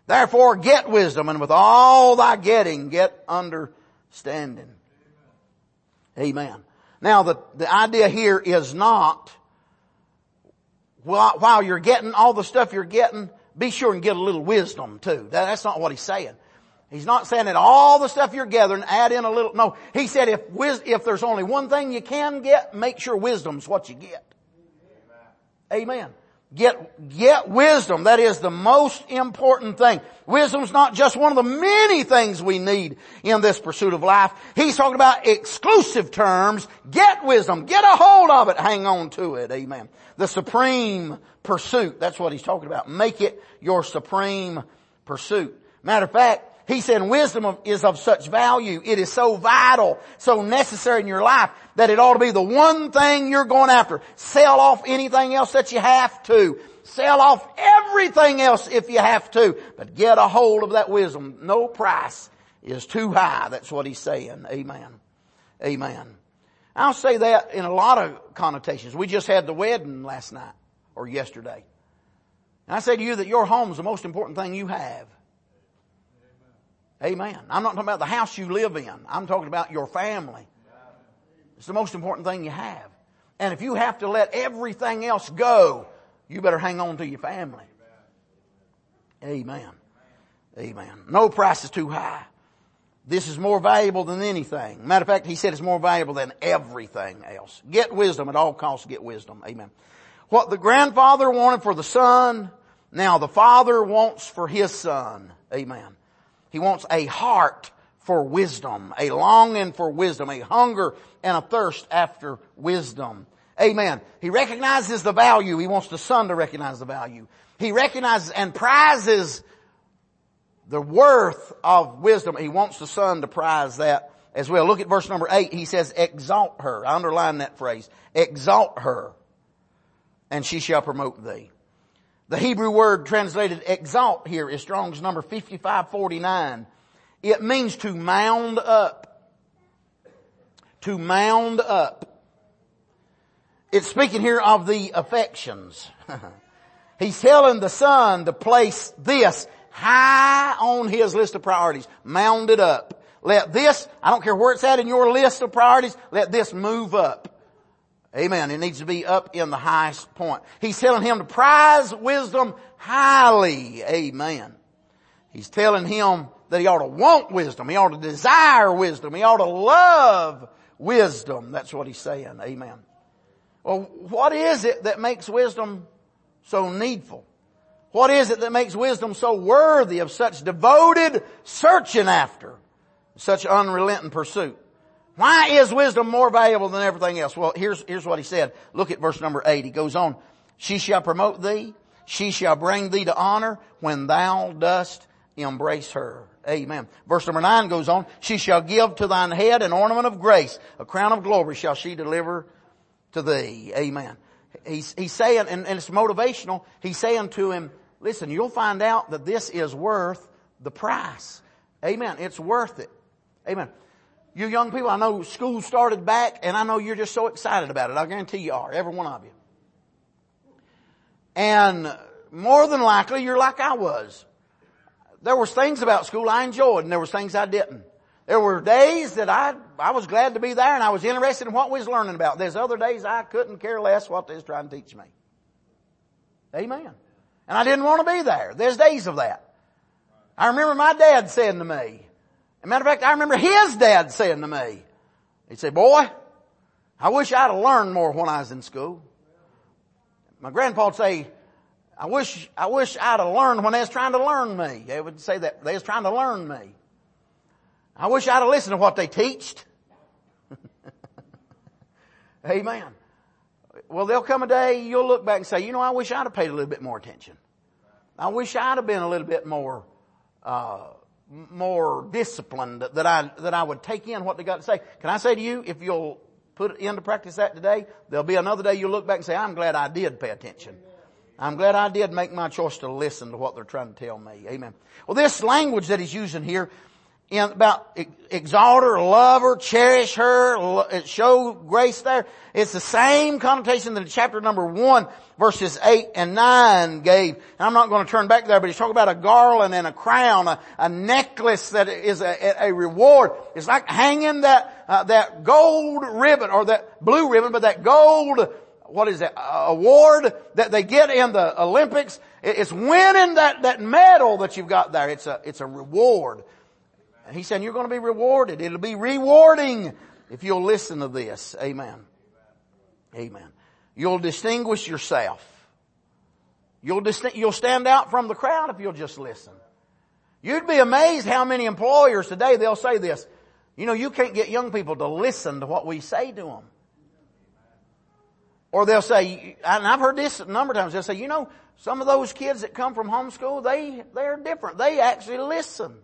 S1: Therefore get wisdom, and with all thy getting, get understanding. Amen. Now the idea here is not, while you're getting all the stuff you're getting, be sure and get a little wisdom too. That's not what he's saying. He's not saying that all the stuff you're gathering, add in a little. No, he said if there's only one thing you can get, make sure wisdom's what you get. Amen. Get wisdom. That is the most important thing. Wisdom's not just one of the many things we need in this pursuit of life. He's talking about exclusive terms. Get wisdom. Get a hold of it. Hang on to it. Amen. The supreme pursuit. That's what he's talking about. Make it your supreme pursuit. Matter of fact, he said wisdom is of such value. It is so vital, so necessary in your life that it ought to be the one thing you're going after. Sell off anything else that you have to. Sell off everything else if you have to. But get a hold of that wisdom. No price is too high. That's what he's saying. Amen. Amen. I'll say that in a lot of connotations. We just had the wedding last night or yesterday. And I say to you that your home is the most important thing you have. Amen. I'm not talking about the house you live in. I'm talking about your family. It's the most important thing you have. And if you have to let everything else go, you better hang on to your family. Amen. Amen. No price is too high. This is more valuable than anything. Matter of fact, he said it's more valuable than everything else. Get wisdom at all costs. Get wisdom. Amen. What the grandfather wanted for the son, now the father wants for his son. Amen. He wants a heart for wisdom, a longing for wisdom, a hunger and a thirst after wisdom. Amen. He recognizes the value. He wants the son to recognize the value. He recognizes and prizes the worth of wisdom. He wants the son to prize that as well. Look at verse number 8. He says, exalt her. I underline that phrase. Exalt her, and she shall promote thee. The Hebrew word translated exalt here is Strong's number 5549. It means to mound up. To mound up. It's speaking here of the affections. He's telling the son to place this high on his list of priorities. Mound it up. Let this, I don't care where it's at in your list of priorities, let this move up. Amen. It needs to be up in the highest point. He's telling him to prize wisdom highly. Amen. He's telling him that he ought to want wisdom. He ought to desire wisdom. He ought to love wisdom. That's what he's saying. Amen. Well, what is it that makes wisdom so needful? What is it that makes wisdom so worthy of such devoted searching after, such unrelenting pursuit? Why is wisdom more valuable than everything else? Well, here's what he said. Look at verse number 8. He goes on. She shall promote thee. She shall bring thee to honor when thou dost embrace her. Amen. Verse number 9 goes on. She shall give to thine head an ornament of grace. A crown of glory shall she deliver to thee. Amen. He's saying, and it's motivational. He's saying to him, listen, you'll find out that this is worth the price. Amen. It's worth it. Amen. You young people, I know school started back, and I know you're just so excited about it. I guarantee you are, every one of you. And more than likely, you're like I was. There was things about school I enjoyed, and there was things I didn't. There were days that I was glad to be there, and I was interested in what we was learning about. There's other days I couldn't care less what they was trying to teach me. Amen. And I didn't want to be there. There's days of that. I remember my dad saying to me, as a matter of fact, I remember his dad saying to me, he'd say, boy, I wish I'd have learned more when I was in school. My grandpa would say, I wish I'd have learned when they was trying to learn me. They would say that. They was trying to learn me. I wish I'd have listened to what they teached. Amen. Well, there'll come a day you'll look back and say, I wish I'd have paid a little bit more attention. I wish I'd have been a little bit more disciplined, that I would take in what they got to say. Can I say to you, if you'll put into practice that today, there'll be another day you'll look back and say, I'm glad I did pay attention. I'm glad I did make my choice to listen to what they're trying to tell me. Amen. Well, this language that he's using here about exalt her, love her, cherish her, show grace there. It's the same connotation that in chapter number 1, verses 8 and 9 gave. And I'm not going to turn back there, but he's talking about a garland and a crown, a necklace that is a reward. It's like hanging that gold ribbon, or that blue ribbon, but that gold, what is that, award that they get in the Olympics. It's winning that medal that you've got there. It's a reward. And he's saying you're going to be rewarded. It'll be rewarding if you'll listen to this. Amen. Amen. You'll distinguish yourself. You'll stand out from the crowd if you'll just listen. You'd be amazed how many employers today, they'll say this. You know, you can't get young people to listen to what we say to them. Or they'll say, and I've heard this a number of times, they'll say, you know, some of those kids that come from homeschool, they're different. They actually listen.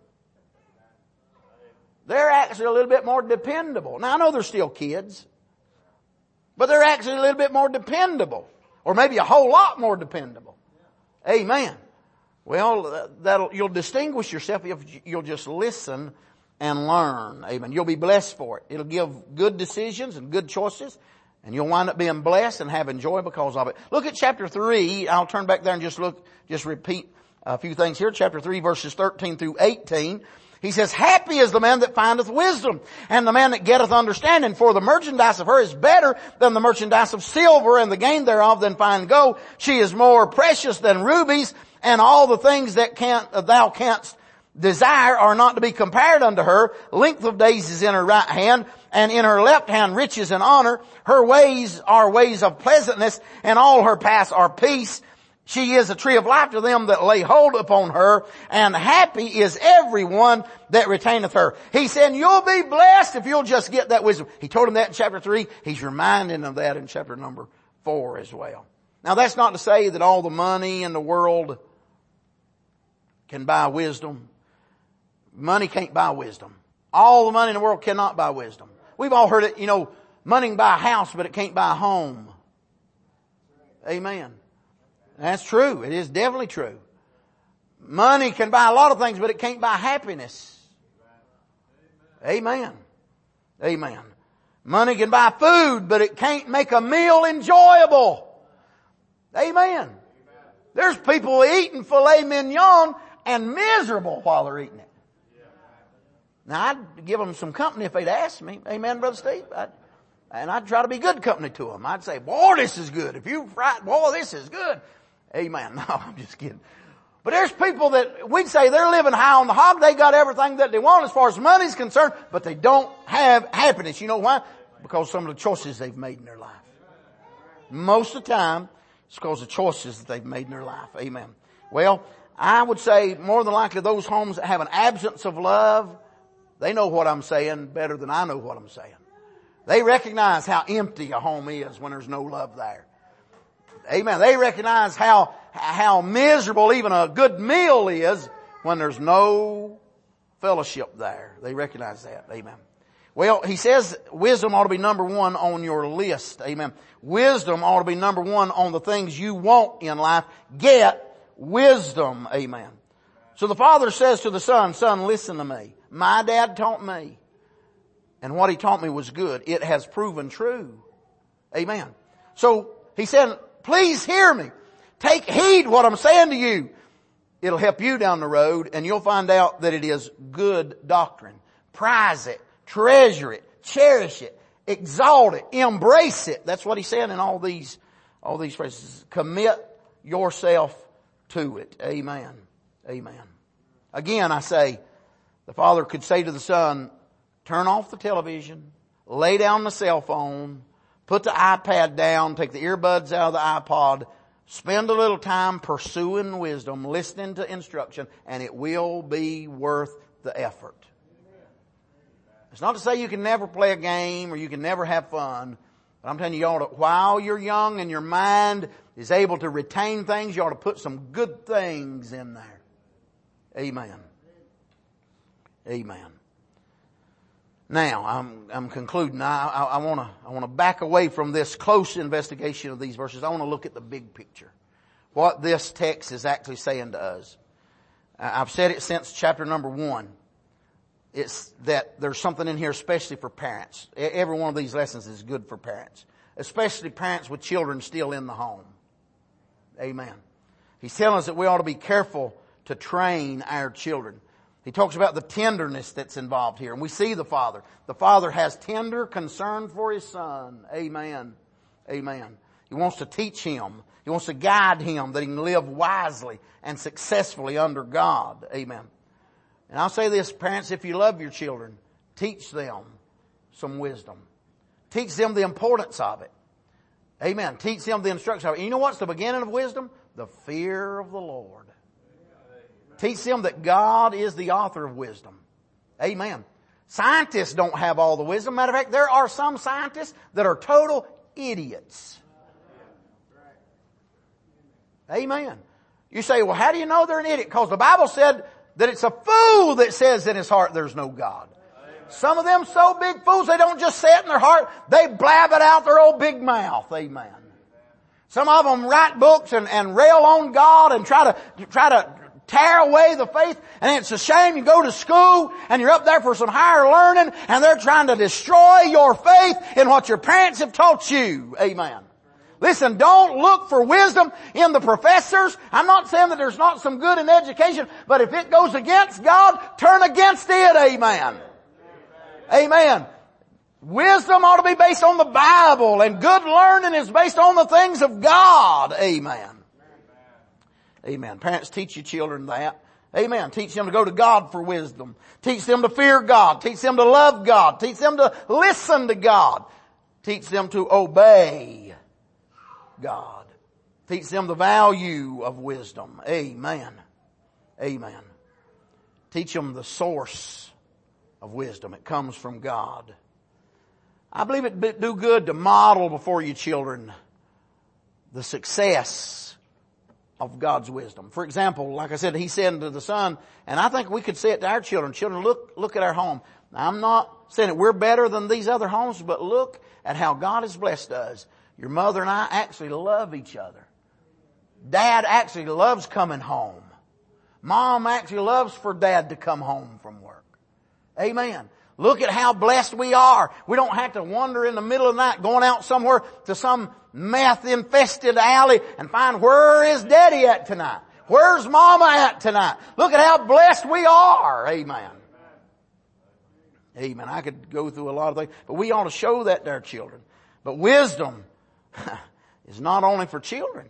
S1: They're actually a little bit more dependable. Now I know they're still kids, but they're actually a little bit more dependable. Or maybe a whole lot more dependable. Amen. Well, you'll distinguish yourself if you'll just listen and learn. Amen. You'll be blessed for it. It'll give good decisions and good choices. And you'll wind up being blessed and having joy because of it. Look at chapter 3. I'll turn back there and just repeat a few things here. Chapter 3 verses 13 through 18. He says, happy is the man that findeth wisdom, and the man that getteth understanding, for the merchandise of her is better than the merchandise of silver, and the gain thereof than fine gold. She is more precious than rubies, and all the things that thou canst desire are not to be compared unto her. Length of days is in her right hand, and in her left hand riches and honor. Her ways are ways of pleasantness, and all her paths are peace. She is a tree of life to them that lay hold upon her, and happy is everyone that retaineth her. He said, you'll be blessed if you'll just get that wisdom. He told him that in chapter 3. He's reminding them of that in chapter number 4 as well. Now that's not to say that all the money in the world can buy wisdom. Money can't buy wisdom. All the money in the world cannot buy wisdom. We've all heard it, you know, money can buy a house, but it can't buy a home. Amen. That's true. It is definitely true. Money can buy a lot of things, but it can't buy happiness. Amen. Amen. Money can buy food, but it can't make a meal enjoyable. Amen. There's people eating filet mignon and miserable while they're eating it. Now I'd give them some company if they'd ask me. Amen, Brother Steve? I'd try to be good company to them. I'd say, boy, this is good. If you fry, boy, this is good. Amen. No, I'm just kidding. But there's people that we'd say they're living high on the hog. They got everything that they want as far as money's concerned, but they don't have happiness. You know why? Because some of the choices they've made in their life. Most of the time, it's because of choices that they've made in their life. Amen. Well, I would say more than likely those homes that have an absence of love, they know what I'm saying better than I know what I'm saying. They recognize how empty a home is when there's no love there. Amen. They recognize how miserable even a good meal is when there's no fellowship there. They recognize that. Amen. Well, he says wisdom ought to be number one on your list. Amen. Wisdom ought to be number one on the things you want in life. Get wisdom. Amen. So the father says to the son, son, listen to me. My dad taught me. And what he taught me was good. It has proven true. Amen. So he said, please hear me. Take heed what I'm saying to you. It'll help you down the road and you'll find out that it is good doctrine. Prize it. Treasure it. Cherish it. Exalt it. Embrace it. That's what he's saying in all these phrases. Commit yourself to it. Amen. Amen. Again, I say, the father could say to the son, turn off the television, lay down the cell phone, put the iPad down, take the earbuds out of the iPod, spend a little time pursuing wisdom, listening to instruction, and it will be worth the effort. It's not to say you can never play a game or you can never have fun, but I'm telling you, while you're young and your mind is able to retain things, you ought to put some good things in there. Amen. Amen. Now, I'm concluding. I want to back away from this close investigation of these verses. I want to look at the big picture. What this text is actually saying to us. I've said it since chapter number 1. it's that there's something in here especially for parents. Every one of these lessons is good for parents, especially parents with children still in the home. Amen. He's telling us that we ought to be careful to train our children. He talks about the tenderness that's involved here. And we see the Father. The Father has tender concern for His Son. Amen. Amen. He wants to teach him. He wants to guide him that he can live wisely and successfully under God. Amen. And I'll say this, parents, if you love your children, teach them some wisdom. Teach them the importance of it. Amen. Teach them the instruction of it. And you know what's the beginning of wisdom? The fear of the Lord. Teach them that God is the author of wisdom. Amen. Scientists don't have all the wisdom. Matter of fact, there are some scientists that are total idiots. Amen. You say, well, how do you know they're an idiot? Because the Bible said that it's a fool that says in his heart there's no God. Some of them so big fools, they don't just say it in their heart, they blab it out their old big mouth. Amen. Some of them write books and rail on God and try to tear away the faith. And it's a shame you go to school and you're up there for some higher learning and they're trying to destroy your faith in what your parents have taught you. Amen. Listen, don't look for wisdom in the professors. I'm not saying that there's not some good in education, but if it goes against God, turn against it. Amen. Amen. Wisdom ought to be based on the Bible, and good learning is based on the things of God. Amen. Amen. Parents, teach your children that. Amen. Teach them to go to God for wisdom. Teach them to fear God. Teach them to love God. Teach them to listen to God. Teach them to obey God. Teach them the value of wisdom. Amen. Amen. Teach them the source of wisdom. It comes from God. I believe it'd do good to model before your children the success of God's wisdom. For example, like I said, He said to the Son, and I think we could say it to our children. Children, look at our home. Now, I'm not saying that we're better than these other homes, but look at how God has blessed us. Your mother and I actually love each other. Dad actually loves coming home. Mom actually loves for Dad to come home from work. Amen. Look at how blessed we are. We don't have to wander in the middle of the night going out somewhere to some meth-infested alley and find where is Daddy at tonight? Where's Mama at tonight? Look at how blessed we are. Amen. Amen. I could go through a lot of things, but we ought to show that to our children. But wisdom is not only for children.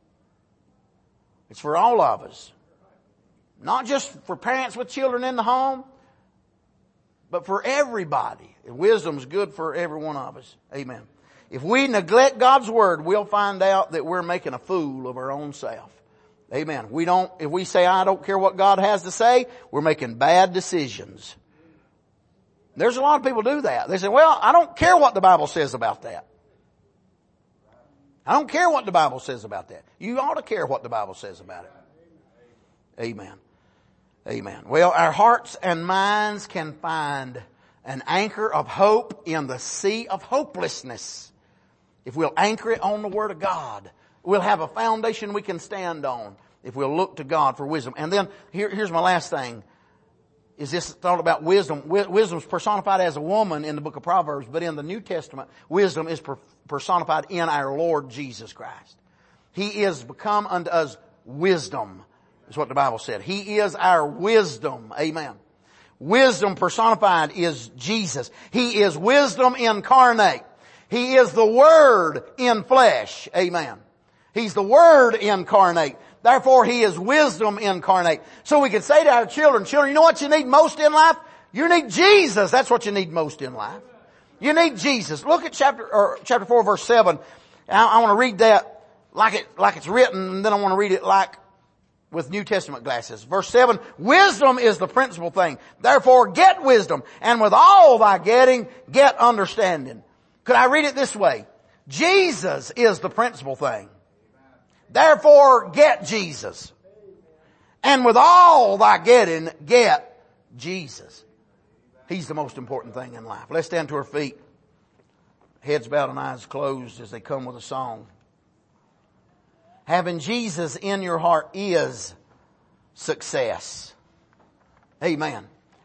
S1: It's for all of us. Not just for parents with children in the home, but for everybody. Wisdom is good for every one of us. Amen. If we neglect God's Word, we'll find out that we're making a fool of our own self. Amen. If we say, I don't care what God has to say, we're making bad decisions. There's a lot of people do that. They say, well, I don't care what the Bible says about that. I don't care what the Bible says about that. You ought to care what the Bible says about it. Amen. Amen. Well, our hearts and minds can find an anchor of hope in the sea of hopelessness. If we'll anchor it on the Word of God, we'll have a foundation we can stand on if we'll look to God for wisdom. And then here's my last thing. Is this thought about wisdom? Wisdom is personified as a woman in the book of Proverbs, but in the New Testament, wisdom is personified in our Lord Jesus Christ. He is become unto us wisdom, is what the Bible said. He is our wisdom. Amen. Wisdom personified is Jesus. He is wisdom incarnate. He is the Word in flesh. Amen. He's the Word incarnate. Therefore, He is wisdom incarnate. So we could say to our children, you know what you need most in life? You need Jesus. That's what you need most in life. You need Jesus. Look at chapter 4 verse 7. I want to read that like it's written, and then I want to read it like with New Testament glasses. Verse 7, wisdom is the principal thing. Therefore get wisdom, and with all thy getting, get understanding. Could I read it this way? Jesus is the principal thing. Therefore get Jesus. And with all thy getting, get Jesus. He's the most important thing in life. Let's stand to our feet. Heads bowed and eyes closed as they come with a song. Having Jesus in your heart is success. Amen.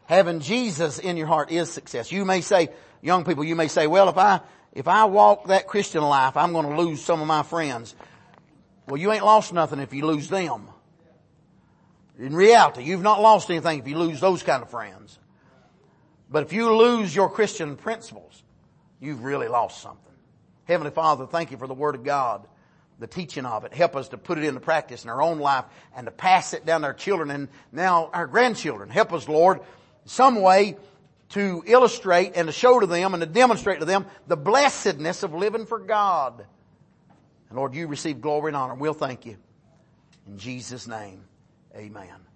S1: Having Jesus in your heart is success. You may say, young people, you may say, well, if I walk that Christian life, I'm going to lose some of my friends. Well, you ain't lost nothing if you lose them. In reality, you've not lost anything if you lose those kind of friends. But if you lose your Christian principles, you've really lost something. Heavenly Father, thank you for the Word of God, the teaching of it. Help us to put it into practice in our own life and to pass it down to our children and now our grandchildren. Help us, Lord, some way to illustrate and to show to them and to demonstrate to them the blessedness of living for God. And Lord, you receive glory and honor. We'll thank you. In Jesus' name, amen.